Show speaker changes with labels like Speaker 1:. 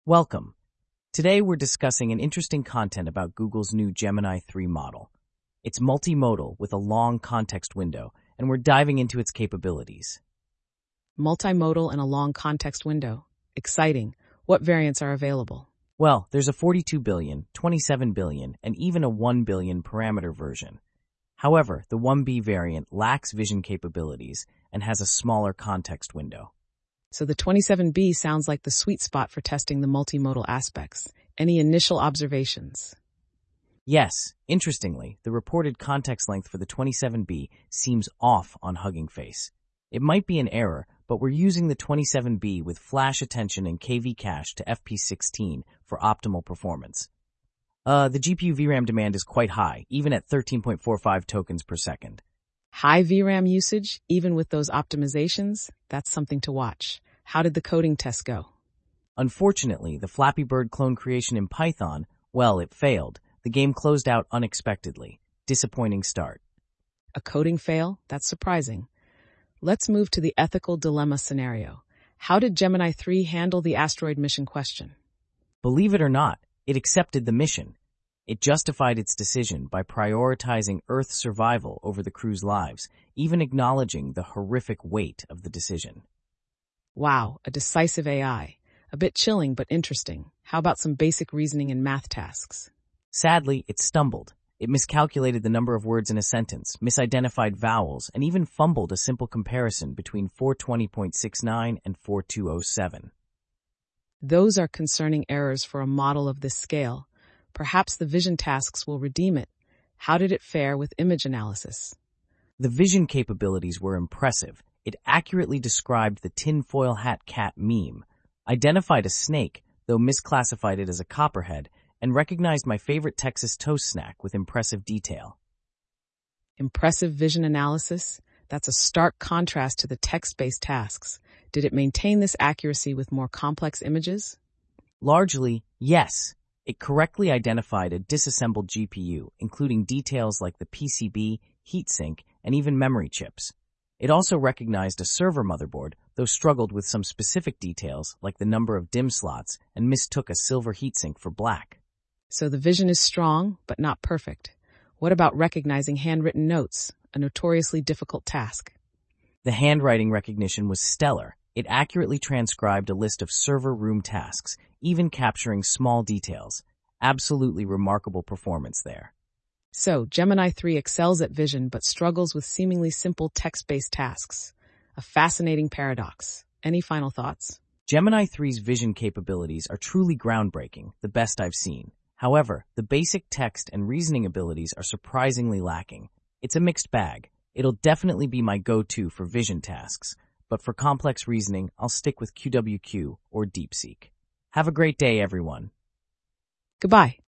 Speaker 1: Welcome. Today we're discussing an interesting content about Google's new Gemini 3 model. It's multimodal with a long context window, and we're diving into its capabilities.
Speaker 2: Multimodal and a long context window. Exciting. What variants are available?
Speaker 1: Well, there's a 42 billion, 27 billion, and even a 1 billion parameter version. However, the 1B variant lacks vision capabilities and has a smaller context window.
Speaker 2: So the 27B sounds like the sweet spot for testing the multimodal aspects. Any initial observations?
Speaker 1: Yes, interestingly, the reported context length for the 27B seems off on Hugging Face. It might be an error, but we're using the 27B with flash attention and KV cache to FP16 for optimal performance. The GPU VRAM demand is quite high, even at 13.45 tokens per second.
Speaker 2: High VRAM usage, even with those optimizations? That's something to watch. How did the coding test go?
Speaker 1: Unfortunately, the Flappy Bird clone creation in Python, well, it failed. The game closed out unexpectedly. Disappointing start.
Speaker 2: A coding fail? That's surprising. Let's move to the ethical dilemma scenario. How did Gemini 3 handle the asteroid mission question?
Speaker 1: Believe it or not, it accepted the mission. It justified its decision by prioritizing Earth's survival over the crew's lives, even acknowledging the horrific weight of the decision.
Speaker 2: Wow, a decisive AI. A bit chilling, but interesting. How about some basic reasoning and math tasks?
Speaker 1: Sadly, it stumbled. It miscalculated the number of words in a sentence, misidentified vowels, and even fumbled a simple comparison between 420.69 and 4207.
Speaker 2: Those are concerning errors for a model of this scale. Perhaps the vision tasks will redeem it. How did it fare with image analysis?
Speaker 1: The vision capabilities were impressive. It accurately described the tinfoil hat cat meme, identified a snake, though misclassified it as a copperhead, and recognized my favorite Texas toast snack with impressive detail.
Speaker 2: Impressive vision analysis? That's a stark contrast to the text-based tasks. Did it maintain this accuracy with more complex images?
Speaker 1: Largely, yes. It correctly identified a disassembled GPU, including details like the PCB, heatsink, and even memory chips. It also recognized a server motherboard, though struggled with some specific details like the number of DIMM slots and mistook a silver heatsink for black.
Speaker 2: So the vision is strong, but not perfect. What about recognizing handwritten notes, a notoriously difficult task?
Speaker 1: The handwriting recognition was stellar. It accurately transcribed a list of server room tasks, even capturing small details. Absolutely remarkable performance there.
Speaker 2: So, Gemini 3 excels at vision but struggles with seemingly simple text-based tasks. A fascinating paradox. Any final thoughts?
Speaker 1: Gemini 3's vision capabilities are truly groundbreaking, the best I've seen. However, the basic text and reasoning abilities are surprisingly lacking. It's a mixed bag. It'll definitely be my go-to for vision tasks, but for complex reasoning, I'll stick with QWQ or DeepSeek. Have a great day, everyone.
Speaker 2: Goodbye.